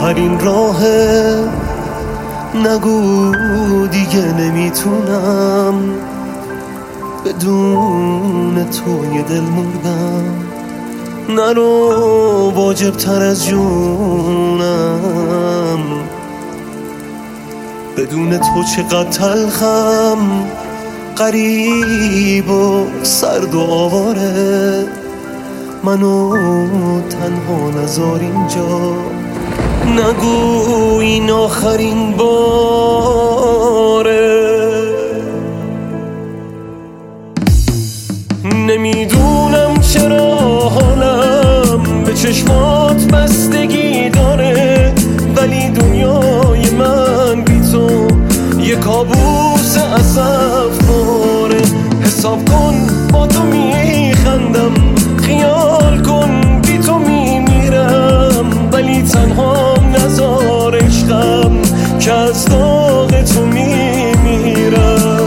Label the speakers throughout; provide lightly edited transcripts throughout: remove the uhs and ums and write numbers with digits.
Speaker 1: آخرین راهه. نگو دیگه نمیتونم بدون تو یه دل مردم. نرو واجب تر از جونم، بدون تو چقدر تلخم، غریب و سرد و آواره. منو تنها نذار اینجا، نگو این آخرین باره. نمیدونم چرا حالم به چشمات بستگی داره، ولی دنیای من بی تو یه کابوس اسفباره. حساب کن با تو میخندم، خیال کن بی تو میمیرم، ولی تنها نذار عشقم که از داغ تو میمیرم.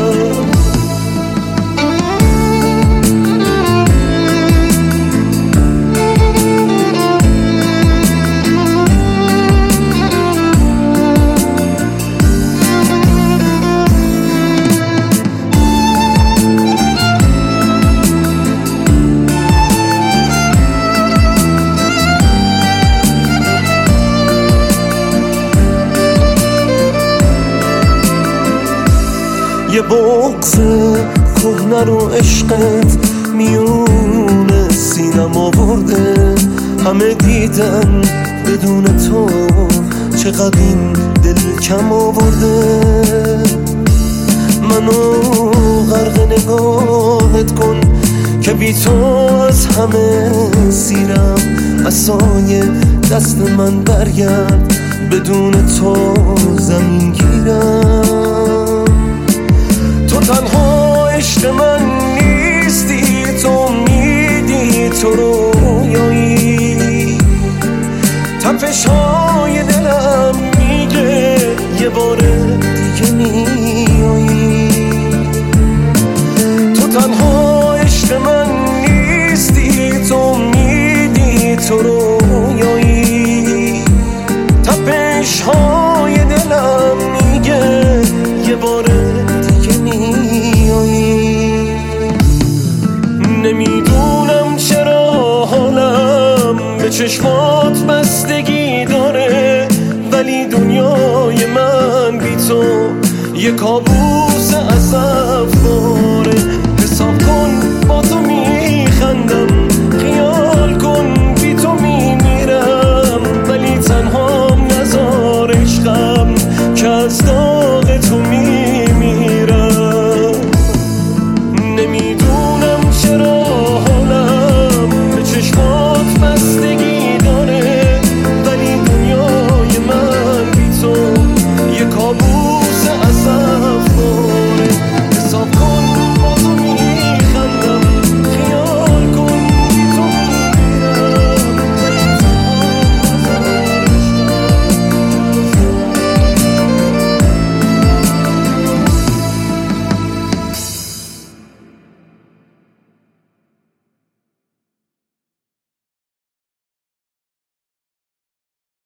Speaker 1: یه بغض کهنه رو عشقت میون سینم آورده. همه دیدن بدون تو چقدر این دل کم آورده. منو غرق نگاهت کن که بی تو از همه سیرم. عصای دست من برگرد، بدون تو زمین گیرم. تو تنها عشق من نیستی، تو میدی تو رویایی. تپش های دلم میگه یه بار دیگه میایی. تو تنها عشق من نیستی، تو میدی تو رویایی. تپش های دلم میگه یه بار نمیدونم چرا حالم به چشمات بستگی داره، ولی دنیای من بی تو یه کابوس